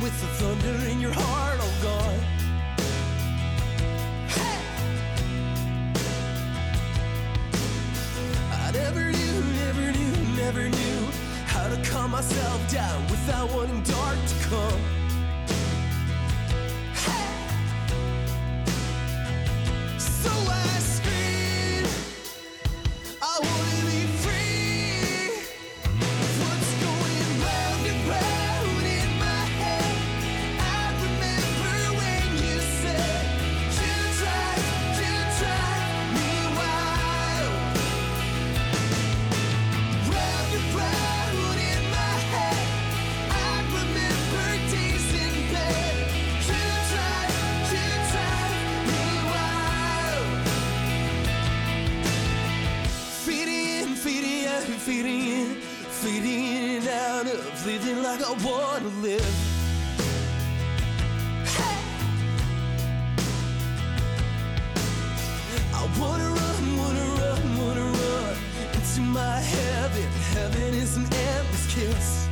with the thunder in your heart all gone. Hey! I never knew how to calm myself down without wanting dark to come. Hey! So I scream, I wanna be free. What's going round and round in my head? I remember when you said you drive me wild. Round and round in my head, I remember days in bed. You drive me wild. Feeding in and out of living like I wanna live. Hey! I wanna run into my heaven. Heaven is an endless kiss.